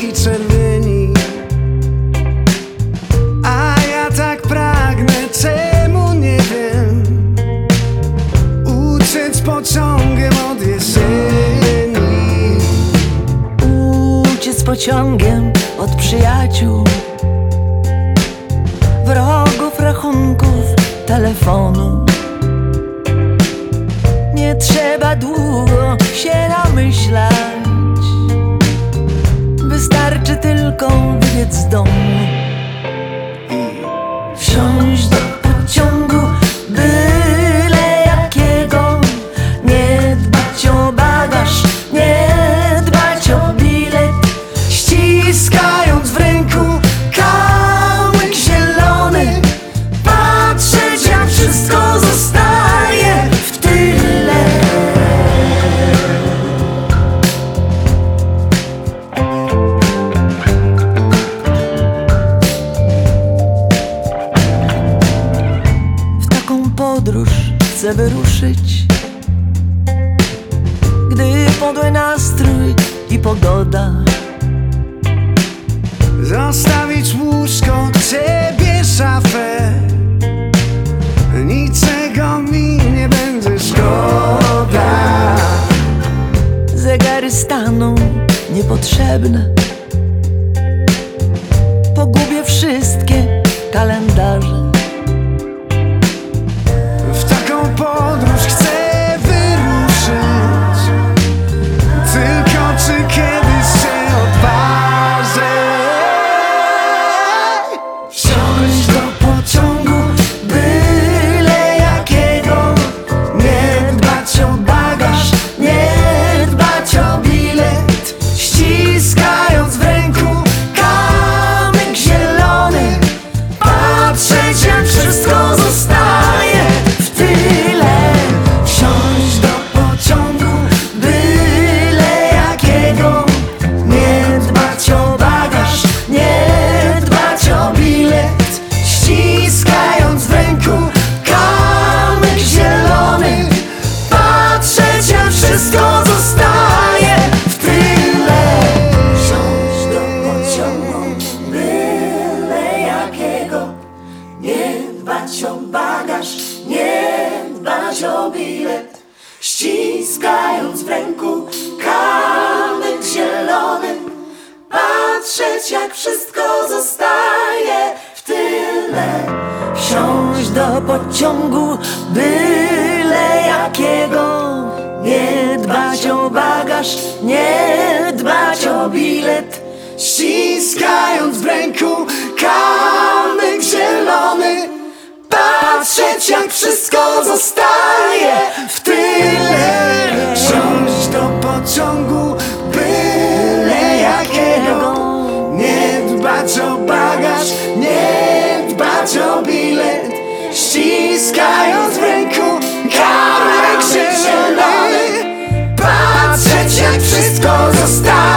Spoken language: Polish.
ci czerwieni. A ja tak pragnę, czemu nie wiem, uciec pociągiem od jesieni. Uciec pociągiem od przyjaciół, wrogów, rachunków, telefonu. Nie trzeba długo się namyślać, wystarczy tylko wybiec z domu i wsiąść do pociągu byle jakiego. Nie dbać o bagaż, nie dbać o bilet, Ściskając w ręku kamyk zielony, patrzeć jak wszystko zostaje w tyle. w taką podróż chcę wyruszyć, gdy podły nastrój i pogoda. Zostawić łóżko, ciebie szafę, niczego mi nie będzie szkoda. Zegary staną niepotrzebne, pogubię wszystkie kalendarze. W taką podróż chcę wyruszyć, tylko czy kiedyś się odważę wsiąść do pociągu byle jakiego. Nie dbać o bagaż, nie dbać o bilet, ściskając w ręku kamyk zielony, patrzeć jak wszystko zostaje w tyle. Wsiąść do pociągu byle jakiego. Nie dbać o bagaż, nie dbać o bilet, ściskając w ręku kamyk zielony, patrzeć jak wszystko zostaje w tyle. Wsiąść do pociągu byle jakiego. Nie dbać o bagaż, nie dbać o bilet, ściskając w ręku kamyk zielony, patrzeć jak wszystko zostaje w tyle. Wsiąść do pociągu byle jakiego. Nie dbać o bagaż, nie dbać o bilet, Ściskając w ręku kamyk zielony, patrzeć jak wszystko zostaje w tyle. Wsiąść do pociągu byle jakiego. Nie dbać o bagaż, nie dbać o bilet, ściskając w ręku kamyk zielony, patrzeć jak wszystko zostaje